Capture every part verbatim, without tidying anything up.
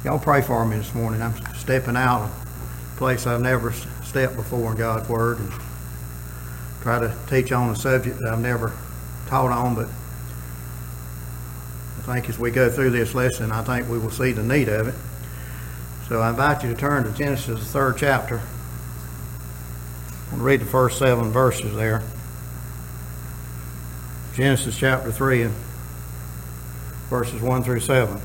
Y'all pray for me this morning. I'm stepping out of a place I've never stepped before in God's Word and try to teach on a subject that I've never taught on, but I think as we go through this lesson, I think we will see the need of it. So I invite you to turn to Genesis, the third chapter. I'm going to read the first seven verses there. Genesis chapter three, and verses one through seven.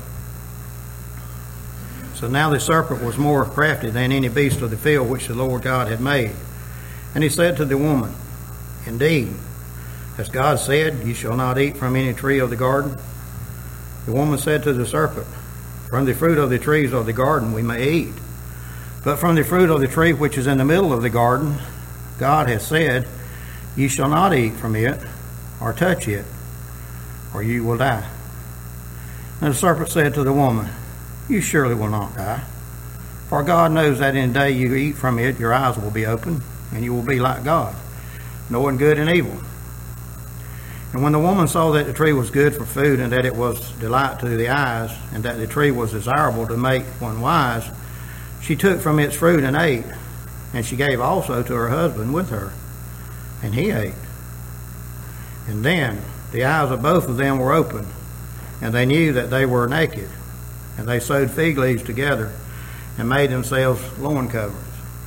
So now the serpent was more crafty than any beast of the field which the Lord God had made. And he said to the woman, Indeed, as God said, you shall not eat from any tree of the garden. The woman said to the serpent, From the fruit of the trees of the garden we may eat. But from the fruit of the tree which is in the middle of the garden, God has said, You shall not eat from it, or touch it, or you will die. And the serpent said to the woman, You surely will not die. For God knows that in the day you eat from it, your eyes will be opened, and you will be like God, knowing good and evil. And when the woman saw that the tree was good for food, and that it was delight to the eyes, and that the tree was desirable to make one wise, she took from its fruit and ate, and she gave also to her husband with her, and he ate. And then the eyes of both of them were opened, and they knew that they were naked, and they sewed fig leaves together, and made themselves loin coverings.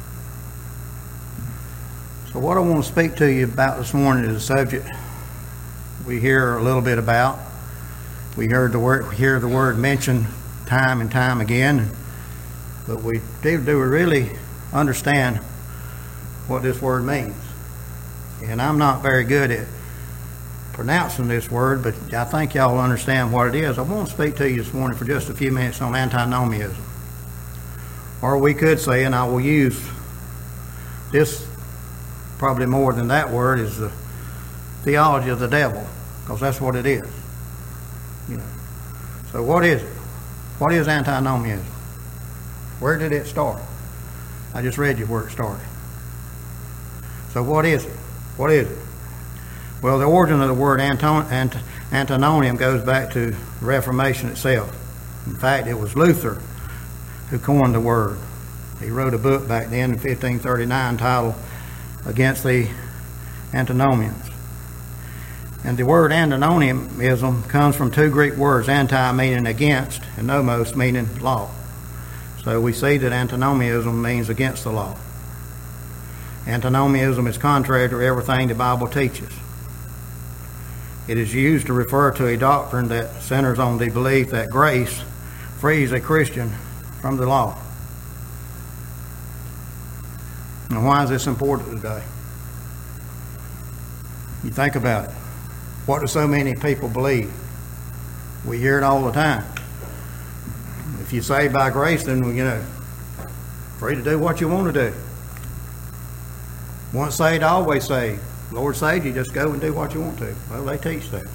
So what I want to speak to you about this morning is a subject we hear a little bit about. We heard the word, we hear the word mentioned time and time again, but we do, do we really understand what this word means? And I'm not very good at pronouncing this word, but I think y'all understand what it is. I want to speak to you this morning for just a few minutes on antinomianism. Or we could say, and I will use this probably more than that word, is the theology of the devil, because that's what it is. You know. So what is it? What is antinomianism? Where did it start? I just read you where it started. So what is it? What is it? Well, the origin of the word anton- ant- antinomian goes back to the Reformation itself. In fact, it was Luther who coined the word. He wrote a book back then in fifteen thirty-nine titled Against the Antinomians. And the word antinomianism comes from two Greek words, anti meaning against, and nomos meaning law. So we see that antinomianism means against the law. Antinomianism is contrary to everything the Bible teaches. It is used to refer to a doctrine that centers on the belief that grace frees a Christian from the law. Now, why is this important today? You think about it. What do so many people believe? We hear it all the time. If you say by grace, then, you know, free to do what you want to do. Once saved, always saved. Lord saved you, just go and do what you want to. Well, they teach that.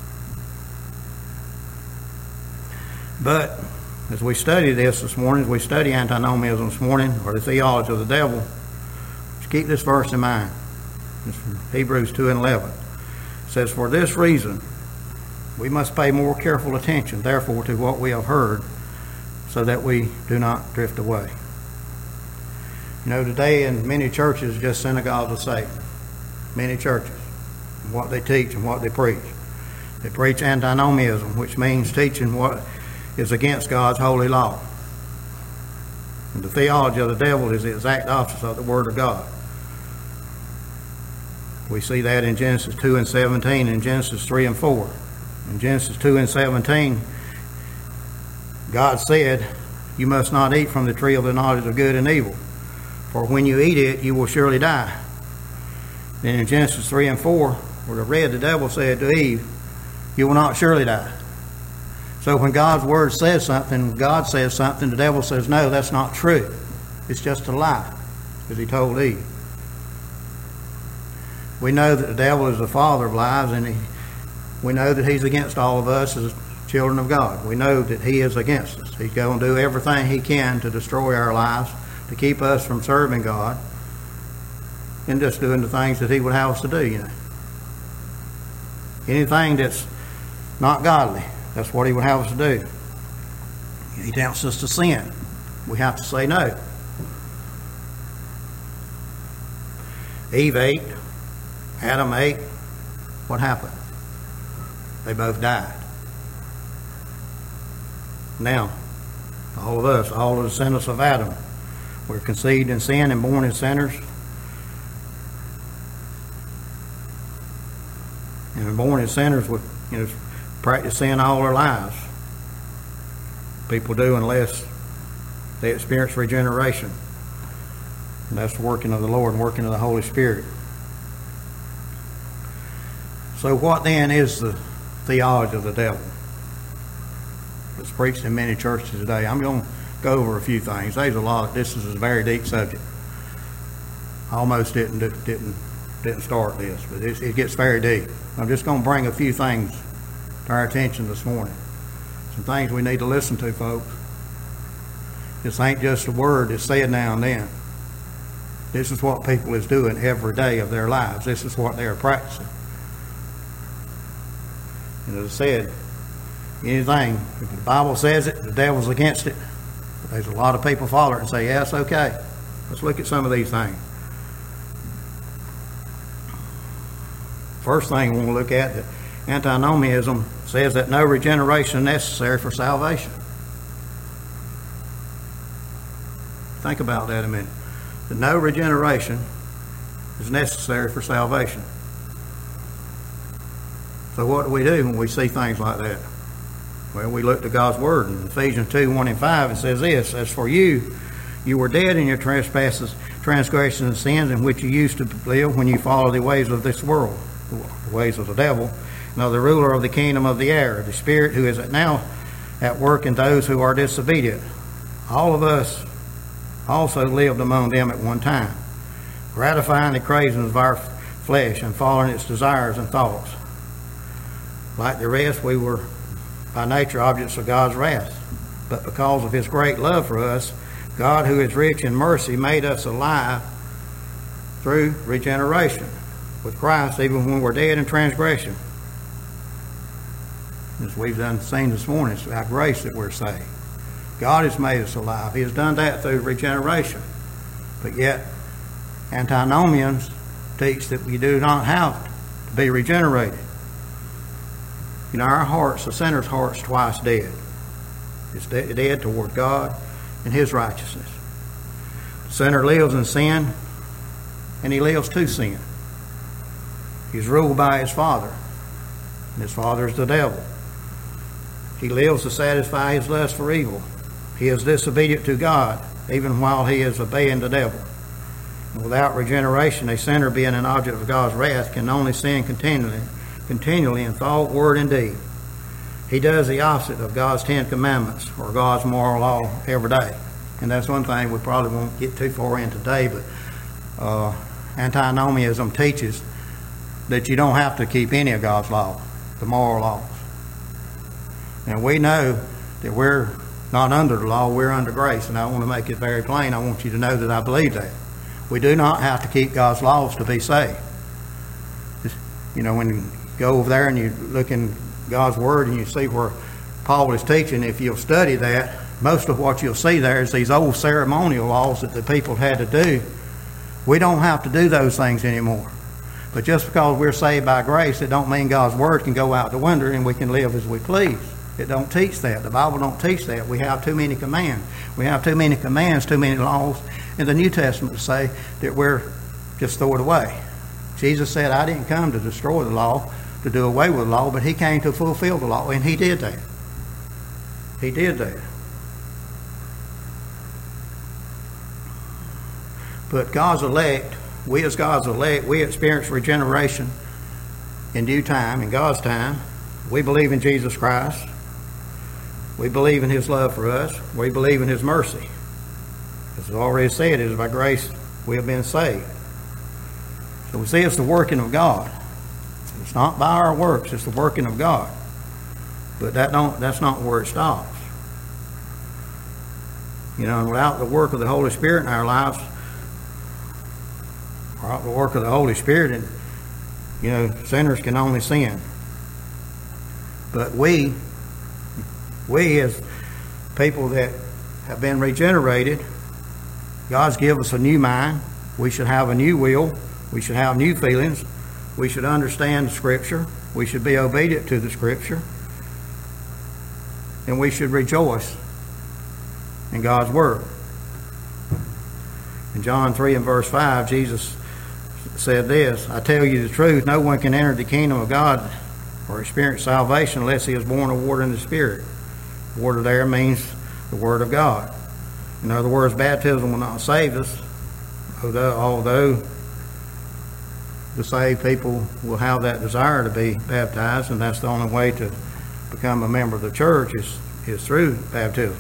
But as we study this this morning, as we study antinomianism this morning, or the theology of the devil, just keep this verse in mind. It's from Hebrews two and eleven. It says, For this reason, we must pay more careful attention, therefore, to what we have heard, so that we do not drift away. You know, today in many churches, just synagogues of Satan. Many churches, and what they teach and what they preach. They preach antinomianism, which means teaching what is against God's holy law. And the theology of the devil is the exact opposite of the Word of God. We see that in Genesis two and seventeen, and Genesis three and four. In Genesis two and seventeen, God said, You must not eat from the tree of the knowledge of good and evil, for when you eat it, you will surely die. Then in Genesis three and four, where the read, the devil said to Eve, You will not surely die. So when God's word says something, God says something, the devil says, no, that's not true. It's just a lie, as he told Eve. We know that the devil is the father of lies, and he, we know that he's against all of us as children of God. We know that he is against us. He's going to do everything he can to destroy our lives, to keep us from serving God, and just doing the things that he would have us to do, you know. Anything that's not godly, that's what he would have us to do. He tempts us to sin. We have to say no. Eve ate. Adam ate. What happened? They both died. Now, all of us, all of the descendants of Adam, we're conceived in sin and born as sinners. And we're born as sinners with, you know, practice sin all our lives. People do unless they experience regeneration. And that's the working of the Lord and working of the Holy Spirit. So what then is the theology of the devil? It's preached in many churches today. I'm going to go over a few things. There's a lot. This is a very deep subject. I almost didn't didn't didn't start this, but it, it gets very deep. I'm just going to bring a few things to our attention this morning. Some things we need to listen to, folks. This ain't just a word that's said now and then. This is what people is doing every day of their lives. This is what they're practicing. And as I said, anything, if the Bible says it, the devil's against it. There's a lot of people follow it and say, yes, okay. Let's look at some of these things. First thing we want to look at, that antinomianism says that no regeneration is necessary for salvation. Think about that a minute. That no regeneration is necessary for salvation. So what do we do when we see things like that? Well, we look to God's Word. In Ephesians two, one and five, it says this, as for you, you were dead in your trespasses, transgressions, and sins in which you used to live when you followed the ways of this world, the ways of the devil, and of the ruler of the kingdom of the air, the spirit who is now at work in those who are disobedient. All of us also lived among them at one time, gratifying the cravings of our flesh and following its desires and thoughts. Like the rest, we were by nature objects of God's wrath. But because of his great love for us, God, who is rich in mercy, made us alive through regeneration with Christ, even when we're dead in transgression. As we've done seen this morning, it's by grace that we're saved. God has made us alive. He has done that through regeneration. But yet, antinomians teach that we do not have to be regenerated. You know, our hearts, the sinner's heart's twice dead. It's de- dead toward God and his righteousness. The sinner lives in sin, and he lives to sin. He's ruled by his father, and his father is the devil. He lives to satisfy his lust for evil. He is disobedient to God, even while he is obeying the devil. And without regeneration, a sinner being an object of God's wrath can only sin continually, continually in thought, word, and deed. He does the opposite of God's Ten Commandments or God's moral law every day. And that's one thing we probably won't get too far in today, but uh, antinomianism teaches that you don't have to keep any of God's law, the moral laws. And we know that we're not under the law, we're under grace. And I want to make it very plain. I want you to know that I believe that. We do not have to keep God's laws to be saved. Just, you know, when you go over there and you look in God's Word and you see where Paul is teaching, if you'll study that, most of what you'll see there is these old ceremonial laws that the people had to do. We don't have to do those things anymore. But just because we're saved by grace, it don't mean God's Word can go out the window and we can live as we please. It don't teach that. The Bible don't teach that. We have too many commands. We have too many commands, too many laws in the New Testament to say that we're just throw it away. Jesus said, I didn't come to destroy the law, to do away with the law, but he came to fulfill the law, and he did that. He did that. But God's elect, we as God's elect, we experience regeneration in due time, in God's time. We believe in Jesus Christ. We believe in his love for us. We believe in his mercy. As I've already said, it is by grace we have been saved. So we see it's the working of God. It's not by our works, it's the working of God. But that don't that's not where it stops. You know, and without the work of the Holy Spirit in our lives, without the work of the Holy Spirit, and you know, sinners can only sin. But we, we as people that have been regenerated, God's given us a new mind. We should have a new will. We should have new feelings. We should understand the Scripture. We should be obedient to the Scripture. And we should rejoice in God's Word. In John three and verse five, Jesus said this, I tell you the truth, no one can enter the kingdom of God or experience salvation unless he is born of water and the Spirit. Water there means the Word of God. In other words, baptism will not save us, although, although the saved people will have that desire to be baptized, and that's the only way to become a member of the church is, is through baptism.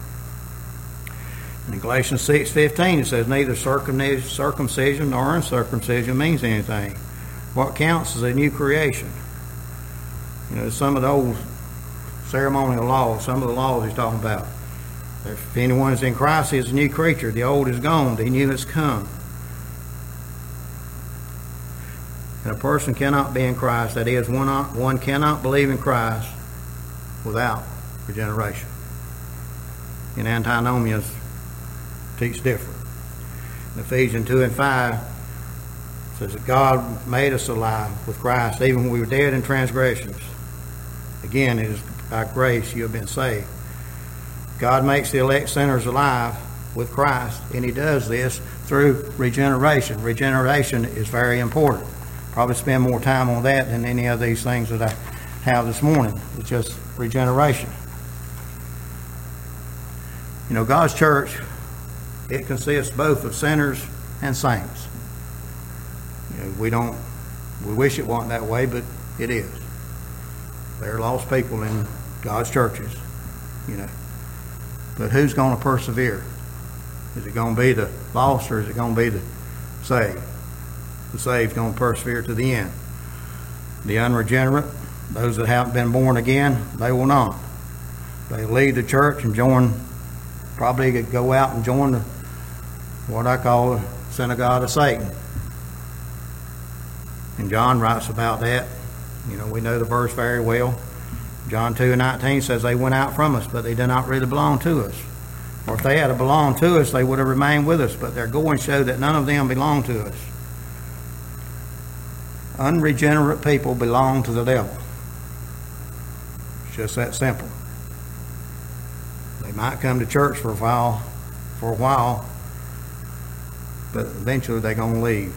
In Galatians six fifteen it says, neither circumcision nor uncircumcision means anything. What counts is a new creation. You know, some of the old ceremonial laws, some of the laws he's talking about. If anyone is in Christ, he is a new creature. The old is gone, the new has come. And a person cannot be in Christ, that is, one, one cannot believe in Christ without regeneration. And antinomians teach different. In Ephesians two and five it says that God made us alive with Christ even when we were dead in transgressions. Again, it is by grace you have been saved. God makes the elect sinners alive with Christ, and he does this through regeneration. Regeneration is very important. Probably spend more time on that than any of these things that I have this morning. It's just regeneration. You know, God's church, it consists both of sinners and saints. You know, we don't, we wish it wasn't that way, but it is. There are lost people in God's churches, you know. But who's going to persevere? Is it going to be the lost or is it going to be the saved? The saved is going to persevere to the end. The unregenerate, those that haven't been born again, they will not. They leave the church and join, probably go out and join the, what I call the synagogue of Satan. And John writes about that. You know, we know the verse very well. John two and nineteen says they went out from us, but they did not really belong to us. Or if they had belonged to us, they would have remained with us, but their going showed that none of them belonged to us. Unregenerate people belong to the devil. It's just that simple. They might come to church for a while, for a while, but eventually they're going to leave.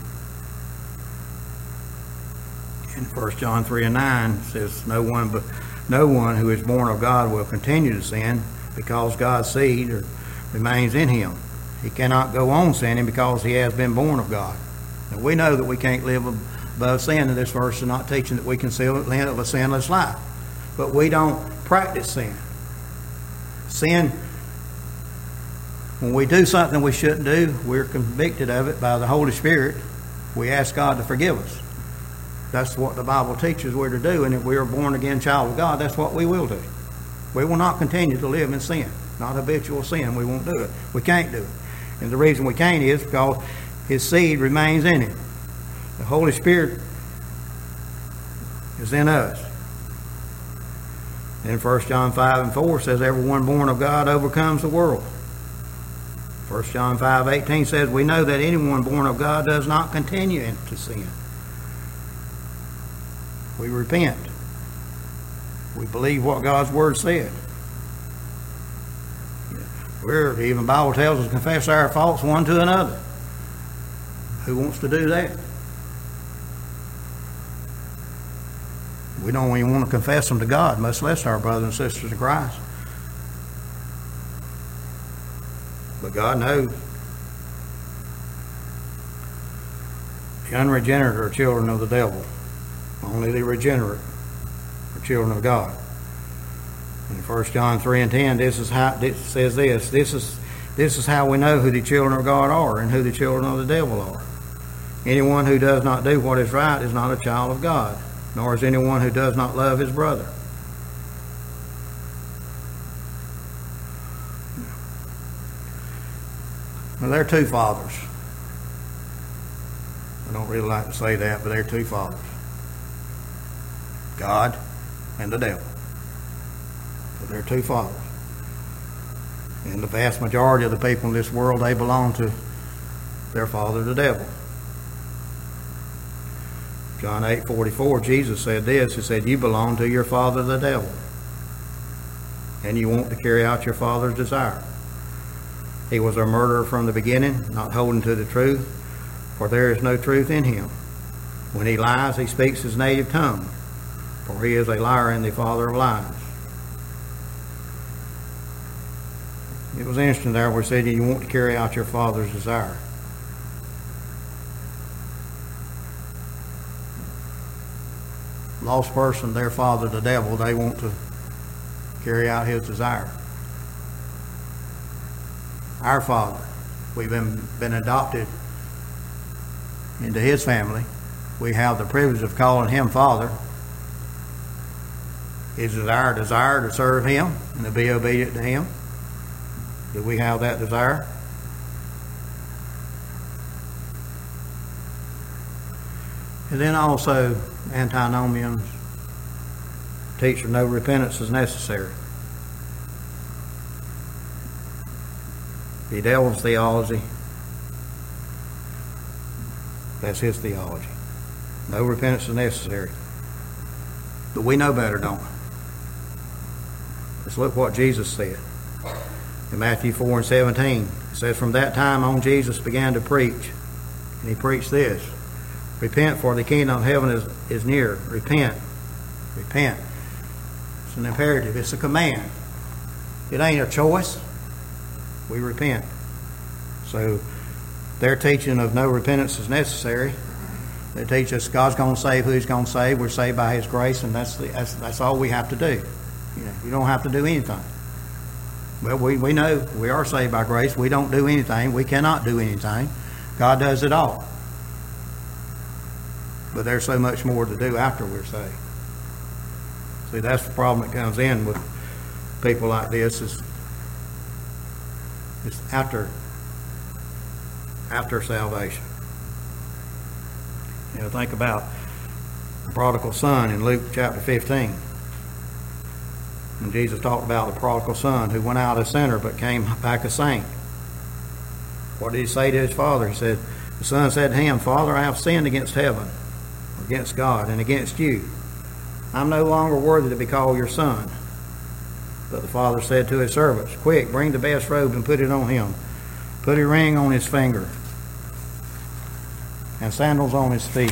In First John three and nine it says, no one but no one who is born of God will continue to sin, because God's seed remains in him. He cannot go on sinning because he has been born of God. Now we know that we can't live above sin, and this verse is not teaching that we can live a sinless life. But we don't practice sin. Sin, when we do something we shouldn't do, we're convicted of it by the Holy Spirit. We ask God to forgive us. That's what the Bible teaches we're to do, and if we are a born-again child of God, that's what we will do. We will not continue to live in sin, not habitual sin. We won't do it. We can't do it. And the reason we can't is because his seed remains in him. The Holy Spirit is in us. Then First John five and four says, everyone born of God overcomes the world. First John five eighteen says, we know that anyone born of God does not continue into sin. We repent. We believe what God's Word said. We're, even the Bible tells us to confess our faults one to another. Who wants to do that? We don't even want to confess them to God, much less our brothers and sisters in Christ. But God knows. The unregenerate are children of the devil. Only the regenerate are children of God. In First John three and ten, this is how it says this. This is this is how we know who the children of God are and who the children of the devil are. Anyone who does not do what is right is not a child of God, nor is anyone who does not love his brother. Well, there are two fathers. I don't really like to say that, but there are two fathers. God and the devil. But there are two fathers. And the vast majority of the people in this world, they belong to their father, the devil. John eight forty-four, Jesus said this. He said, you belong to your father, the devil, and you want to carry out your father's desire. He was a murderer from the beginning, not holding to the truth, for there is no truth in him. When he lies, he speaks his native tongue, for he is a liar and the father of lies. It was interesting there where it said you want to carry out your father's desire. Lost person, their father, the devil, they want to carry out his desire. Our Father, we've been, been adopted into his family. We have the privilege of calling him Father. Is it our desire to serve him and to be obedient to him? Do we have that desire? And then also, antinomians teach that no repentance is necessary. The devil's theology, that's his theology. No repentance is necessary. But we know better, don't we? Let's look what Jesus said. In Matthew four and seventeen, it says, from that time on Jesus began to preach. And he preached this: repent, for the kingdom of heaven is, is near. Repent. Repent. It's an imperative. It's a command. It ain't a choice. We repent. So their teaching of no repentance is necessary. They teach us God's going to save who he's going to save. We're saved by his grace, and that's the, that's, that's all we have to do. You know, you don't have to do anything. Well, we, we know we are saved by grace. We don't do anything. We cannot do anything. God does it all. But there's so much more to do after we're saved. See, that's the problem that comes in with people like this is it's after after salvation. You know, think about the prodigal son in Luke chapter fifteen. And Jesus talked about the prodigal son who went out a sinner but came back a saint. What did he say to his father? He said, the son said to him, Father, I have sinned against heaven, against God, and against you. I'm no longer worthy to be called your son. But the father said to his servants, quick, bring the best robe and put it on him. Put a ring on his finger and sandals on his feet.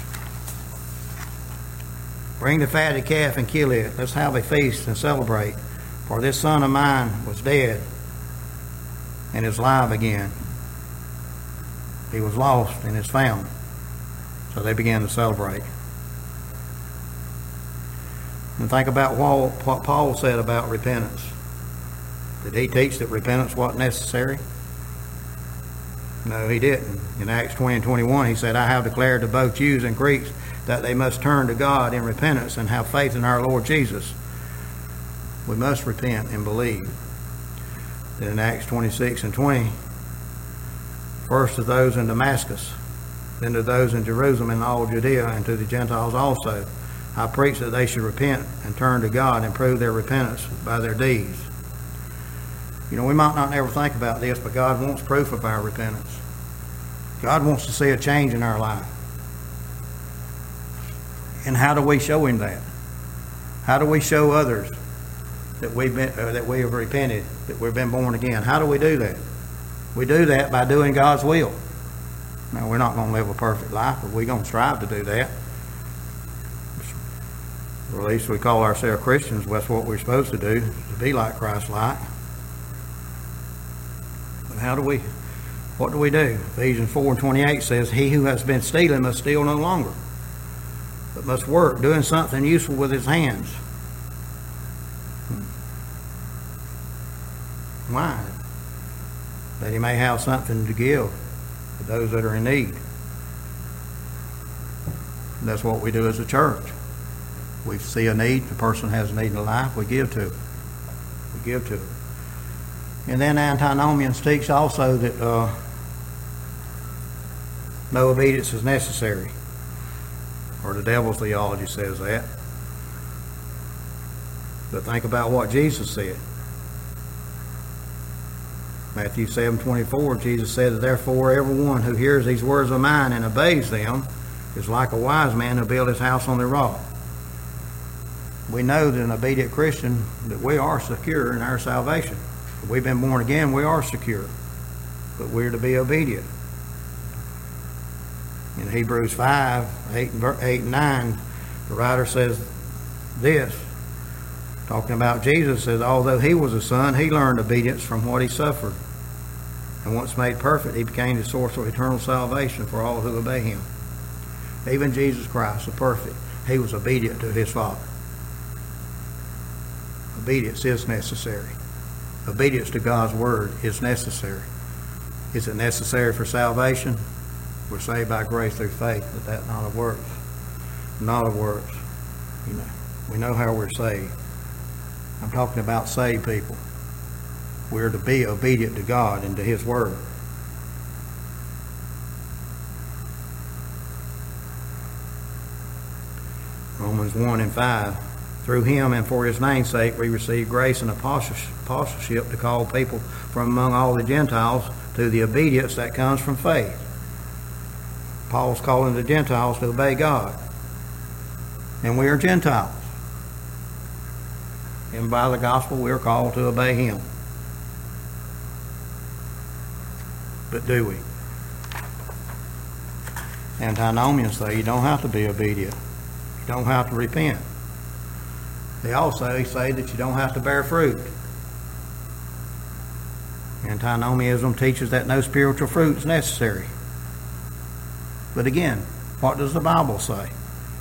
Bring the fatted calf and kill it. Let's have a feast and celebrate. For this son of mine was dead and is alive again. He was lost and is found. So they began to celebrate. And think about what Paul said about repentance. Did he teach that repentance wasn't necessary? No, he didn't. In Acts twenty and twenty-one, he said, I have declared to both Jews and Greeks that they must turn to God in repentance and have faith in our Lord Jesus. We must repent and believe. Then in Acts twenty-six and twenty, first to those in Damascus, then to those in Jerusalem and all Judea, and to the Gentiles also, I preach that they should repent and turn to God and prove their repentance by their deeds. You know, we might not ever think about this, but God wants proof of our repentance. God wants to see a change in our life. And how do we show him that? How do we show others that we've been, uh, that we have repented, that we've been born again? How do we do that? We do that by doing God's will. Now, we're not going to live a perfect life, but we're going to strive to do that. Or at least we call ourselves Christians. That's what we're supposed to do, to be like Christ-like. But how do we, what do we do? Ephesians four and twenty-eight says, he who has been stealing must steal no longer, but must work, doing something useful with his hands. Why? That he may have something to give to those that are in need. And that's what we do as a church. We see a need, the person has a need in life, we give to it. We give to it. And then antinomians teach also that uh, no obedience is necessary. Or the devil's theology says that. But think about what Jesus said. Matthew seven twenty-four, Jesus said, therefore everyone who hears these words of mine and obeys them is like a wise man who built his house on the rock. We know that an obedient Christian, that we are secure in our salvation. If we've been born again, we are secure. But we're to be obedient. In Hebrews five, eight and nine, the writer says this, talking about Jesus, says, although he was a son, he learned obedience from what he suffered. And once made perfect, he became the source of eternal salvation for all who obey him. Even Jesus Christ, the perfect, he was obedient to his Father. Obedience is necessary. Obedience to God's word is necessary. Is it necessary for salvation? We're saved by grace through faith, but that not of works. Not of works. You know, we know how we're saved. I'm talking about saved people. We're to be obedient to God and to his word. Romans one and five. Through him and for his name's sake we receive grace and apostleship to call people from among all the Gentiles to the obedience that comes from faith. Paul's calling the Gentiles to obey God. And we are Gentiles. And by the gospel we are called to obey him. But do we? Antinomians say you don't have to be obedient. You don't have to repent. They also say that you don't have to bear fruit. Antinomianism teaches that no spiritual fruit is necessary. But again, what does the Bible say?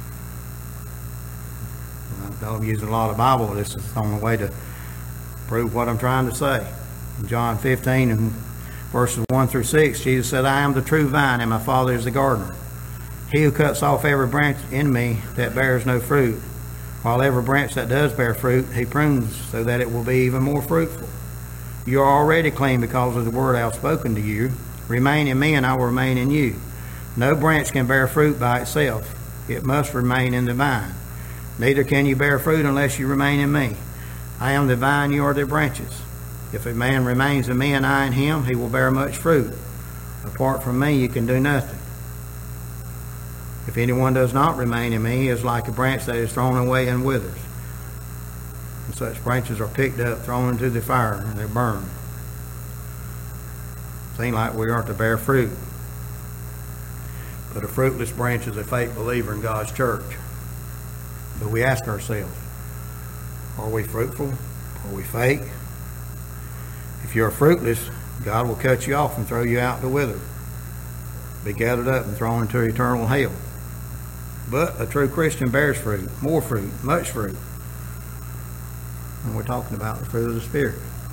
I'm using a lot of Bible. This is the only way to prove what I'm trying to say. In John fifteen and verses one through six, Jesus said, I am the true vine and my Father is the gardener. He who cuts off every branch in me that bears no fruit, while every branch that does bear fruit, he prunes so that it will be even more fruitful. You are already clean because of the word I have spoken to you. Remain in me and I will remain in you. No branch can bear fruit by itself. It must remain in the vine. Neither can you bear fruit unless you remain in me. I am the vine, you are the branches. If a man remains in me and I in him, he will bear much fruit. Apart from me, you can do nothing. If anyone does not remain in me, he is like a branch that is thrown away and withers. And such branches are picked up, thrown into the fire, and they burn. Seems like we are to bear fruit. But a fruitless branch is a fake believer in God's church. But we ask ourselves, are we fruitful? Are we fake? If you're fruitless, God will cut you off and throw you out to wither. Be gathered up and thrown into eternal hell. But a true Christian bears fruit, more fruit, much fruit. And we're talking about the fruit of the Spirit.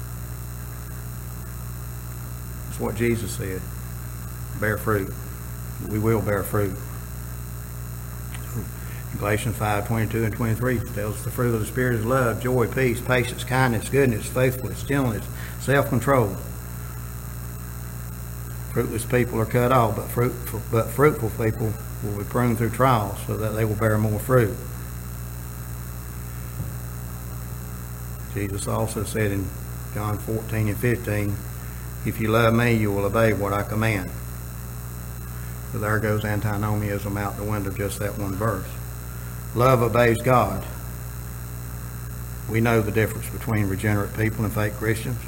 That's what Jesus said. Bear fruit. We will bear fruit. Galatians five, twenty-two and twenty-three tells us the fruit of the Spirit is love, joy, peace, patience, kindness, goodness, faithfulness, gentleness, self-control. Fruitless people are cut off, but, fruit, but fruitful people will be pruned through trials so that they will bear more fruit. Jesus also said in John fourteen and fifteen, if you love me, you will obey what I command. So there goes antinomianism out the window, just that one verse. Love obeys God. We know the difference between regenerate people and fake Christians.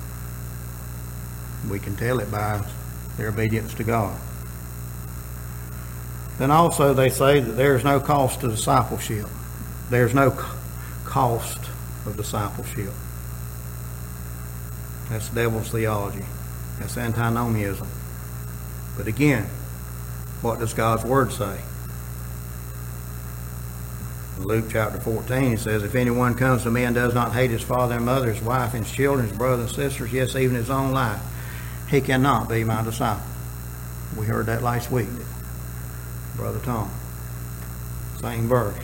We can tell it by their obedience to God. Then also they say that there is no cost to discipleship. There's no cost of discipleship. That's devil's theology. That's antinomianism. But again, what does God's word say? In Luke chapter fourteen, it says, if anyone comes to me and does not hate his father and mother, his wife and his children, his brothers and sisters, yes, even his own life, he cannot be my disciple. We heard that last week, Brother Tom. Same verse.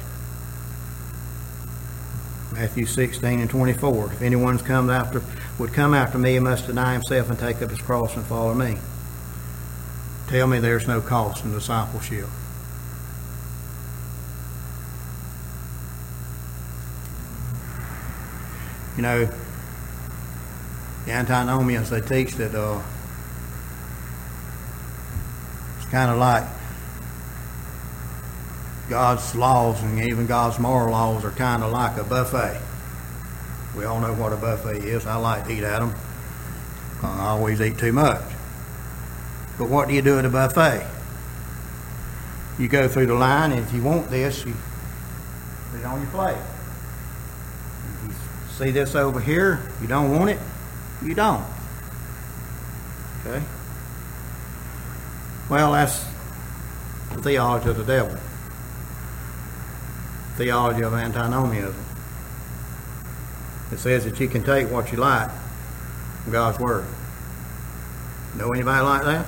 Matthew sixteen and twenty-four. If anyone come after, would come after me, he must deny himself and take up his cross and follow me. Tell me there's no cost in discipleship. You know, The antinomians, they teach that uh, it's kind of like God's laws and even God's moral laws are kind of like a buffet. We all know what a buffet is. I like to eat at them. I always eat too much. But what do you do at a buffet? You go through the line, and if you want this, you put it on your plate. If you see this over here, you don't want it, you don't. Okay? Well, that's the theology of the devil. Theology of antinomianism. It says that you can take what you like from God's Word. Know anybody like that?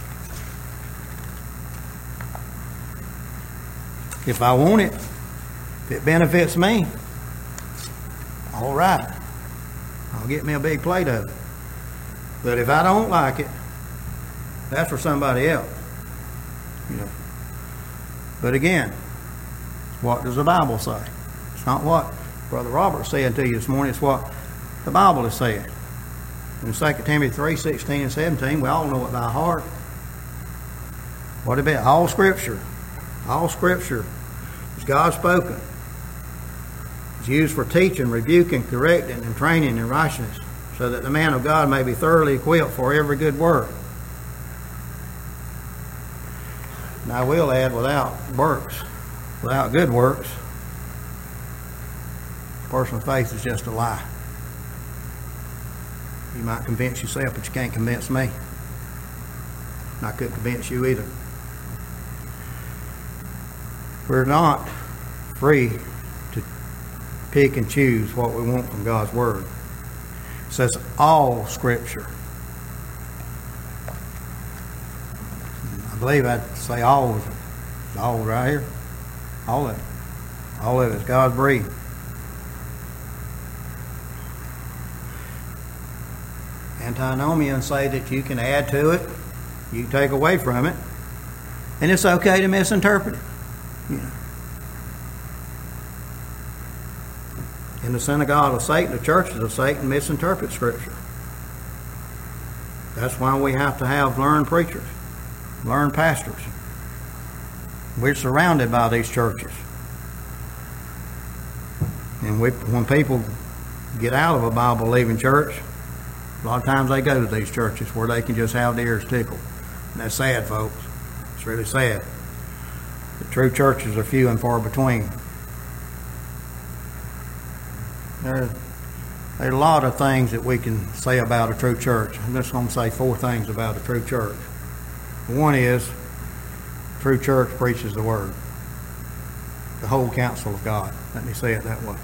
If I want it, if it benefits me, all right. I'll get me a big plate of it. But if I don't like it, that's for somebody else. You know. But again, what does the Bible say? It's not what Brother Robert said to you this morning. It's what the Bible is saying. In Second Timothy three, sixteen and seventeen, we all know it by heart. What about all Scripture? All Scripture is God spoken. It's used for teaching, rebuking, correcting, and training in righteousness, so that the man of God may be thoroughly equipped for every good work. And I will add, without works, without good works, personal faith is just a lie. You might convince yourself, but you can't convince me. And I couldn't convince you either. We're not free to pick and choose what we want from God's Word. It says all Scripture. I believe I'd say all of it. All right here. All of it. All of it is God's breathed. Antinomians say that you can add to it, you can take away from it, and it's okay to misinterpret it. You know. In the synagogue of Satan, the churches of Satan misinterpret Scripture. That's why we have to have learned preachers, learned pastors. We're surrounded by these churches. And we, when people get out of a Bible-believing church, a lot of times they go to these churches where they can just have their ears tickled. And that's sad, folks. It's really sad. The true churches are few and far between. There, there are a lot of things that we can say about a true church. I'm just going to say four things about a true church. One is, true church preaches the Word. The whole counsel of God. Let me say it that way.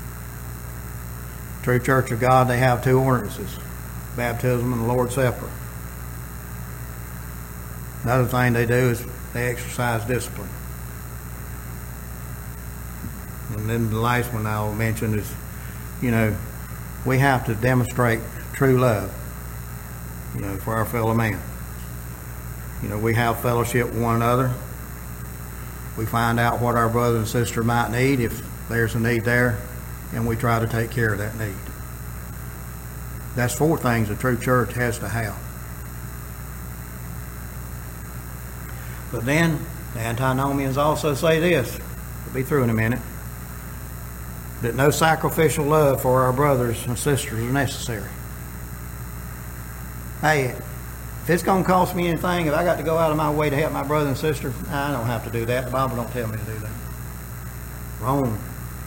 True church of God, they have two ordinances. Baptism and the Lord's Supper. Another thing they do is they exercise discipline. And then the last one I'll mention is, you know, we have to demonstrate true love, you know, for our fellow man. You know, we have fellowship with one another. We find out what our brother and sister might need, if there's a need there, and we try to take care of that need. That's four things a true church has to have. But then, the antinomians also say this, we'll be through in a minute, that no sacrificial love for our brothers and sisters is necessary. Hey, if it's going to cost me anything, if I got to go out of my way to help my brother and sister, I don't have to do that. The Bible don't tell me to do that. Wrong.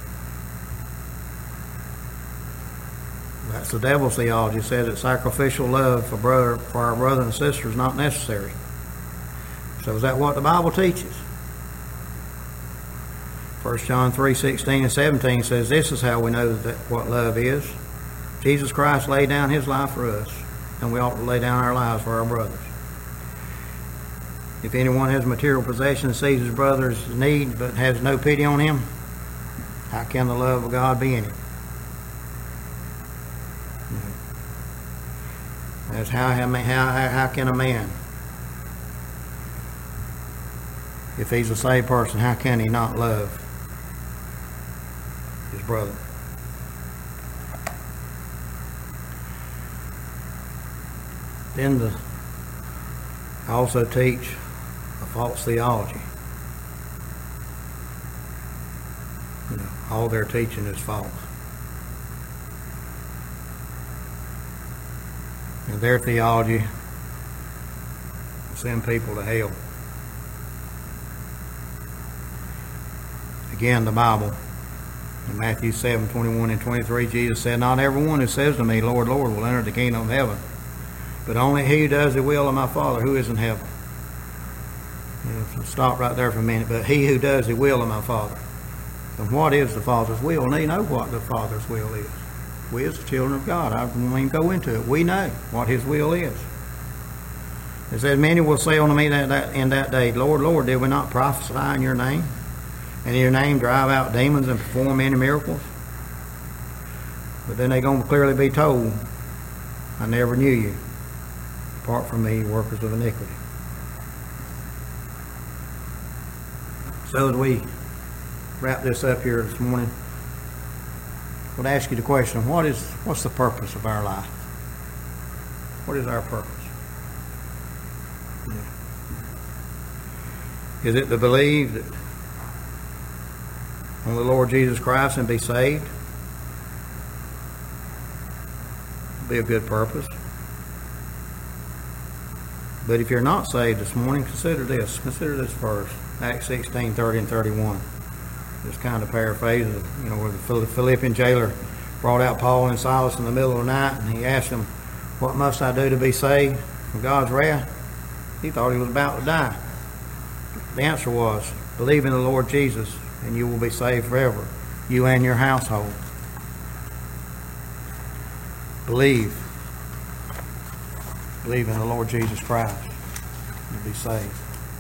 That's the devil's theology. It says that sacrificial love for brother for our brother and sister is not necessary. So is that what the Bible teaches? First John three, sixteen and seventeen says this is how we know that what love is. Jesus Christ laid down his life for us, and we ought to lay down our lives for our brothers. If anyone has material possession and sees his brother's need but has no pity on him, how can the love of God be in him? That's how, how, how, how can a man, if he's a saved person, how can he not love his brother? then the, also teach a false theology. You know, all their teaching is false. And their theology will send people to hell. Again, the Bible, in Matthew seven, twenty-one and twenty-three, Jesus said, "Not everyone who says to me, 'Lord, Lord,' will enter the kingdom of heaven, but only he who does the will of my Father who is in heaven." You know, so stop right there for a minute. But he who does the will of my Father. And what is the Father's will? And they know what the Father's will is. We as the children of God, I won't even go into it. We know what his will is. It says, "Many will say unto me that, that in that day, 'Lord, Lord, did we not prophesy in your name? And in your name drive out demons and perform many miracles?' But then they're going to clearly be told, 'I never knew you. Depart from me, workers of iniquity.'" So as we wrap this up here this morning, I would ask you the question, what is what's the purpose of our life? What is our purpose? Is it to believe that on the Lord Jesus Christ and be saved? Be a good purpose. But if you're not saved this morning, consider this. Consider this verse, Acts sixteen, thirty and thirty-one. Just kind of paraphrases, you know, where the Philippian jailer brought out Paul and Silas in the middle of the night, and he asked them, "What must I do to be saved from God's wrath?" He thought he was about to die. The answer was, "Believe in the Lord Jesus, and you will be saved forever, you and your household." Believe. Believe in the Lord Jesus Christ. You'll be saved.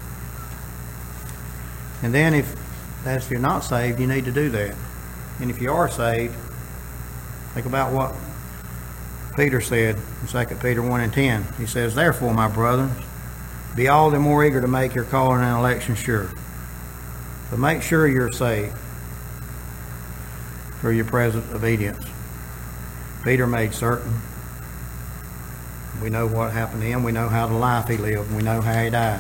And then if that's if you're not saved, you need to do that. And if you are saved, think about what Peter said in Second Peter one and ten. He says, "Therefore, my brothers, be all the more eager to make your calling and election sure. But make sure you're saved through your present obedience." Peter made certain. We know what happened to him. We know how the life he lived. We know how he died.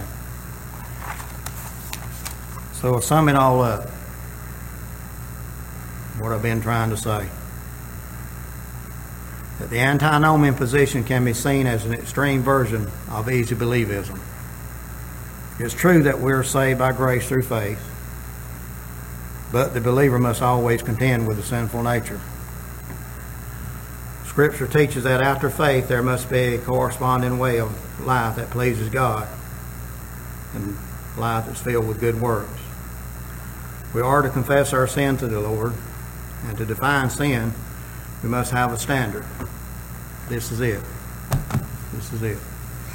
So to sum it all up, what I've been trying to say, that the antinomian position can be seen as an extreme version of easy believism. It's true that we're saved by grace through faith, but the believer must always contend with the sinful nature. Scripture teaches that after faith there must be a corresponding way of life that pleases God and life that's filled with good works. We are to confess our sin to the Lord, and to define sin, we must have a standard. This is it. This is it.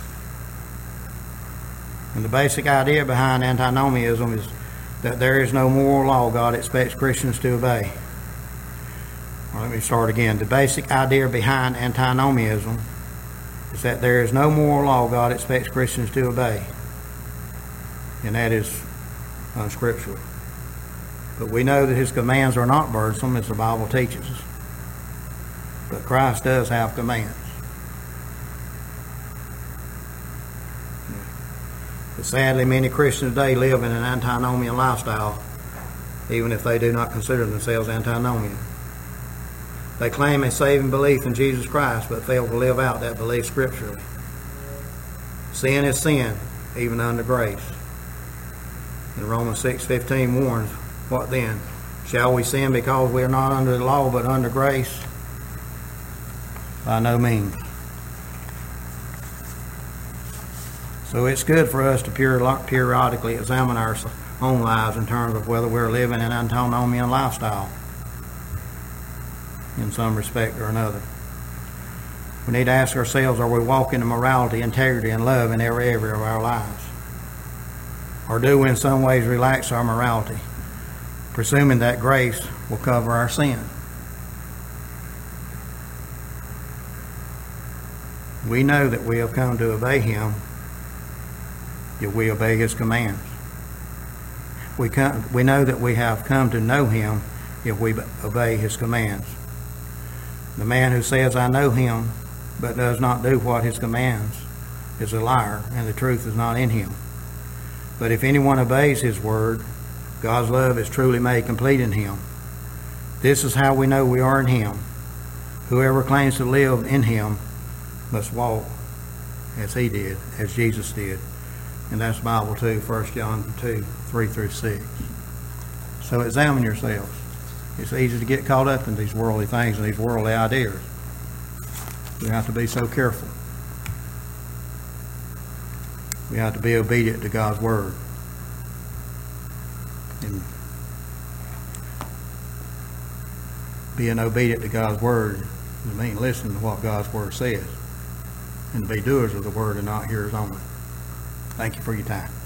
And the basic idea behind antinomianism is that there is no moral law God expects Christians to obey. Well, let me start again. The basic idea behind antinomianism is that there is no moral law God expects Christians to obey. And that is unscriptural. But we know that his commands are not burdensome, as the Bible teaches us. But Christ does have commands. But sadly, many Christians today live in an antinomian lifestyle, even if they do not consider themselves antinomian. They claim a saving belief in Jesus Christ, but fail to live out that belief scripturally. Sin is sin, even under grace. And Romans six fifteen warns, what then? Shall we sin because we are not under the law, but under grace? By no means. So it's good for us to periodically examine our own lives in terms of whether we're living an antinomian lifestyle in some respect or another. We need to ask ourselves, are we walking in morality, integrity, and love in every area of our lives? Or do we in some ways relax our morality, presuming that grace will cover our sin? We know that we have come to obey him if we obey his commands. We, come, we know that we have come to know him if we obey his commands. The man who says, "I know him," but does not do what his commands is a liar, and the truth is not in him. But if anyone obeys his word, God's love is truly made complete in him. This is how we know we are in him. Whoever claims to live in him must walk as he did, as Jesus did. And that's Bible too, First John two, three through six. So examine yourselves. It's easy to get caught up in these worldly things and these worldly ideas. We have to be so careful. We have to be obedient to God's word. And being obedient to God's word doesn't mean listening to what God's word says. And to be doers of the word and not hearers only. Thank you for your time.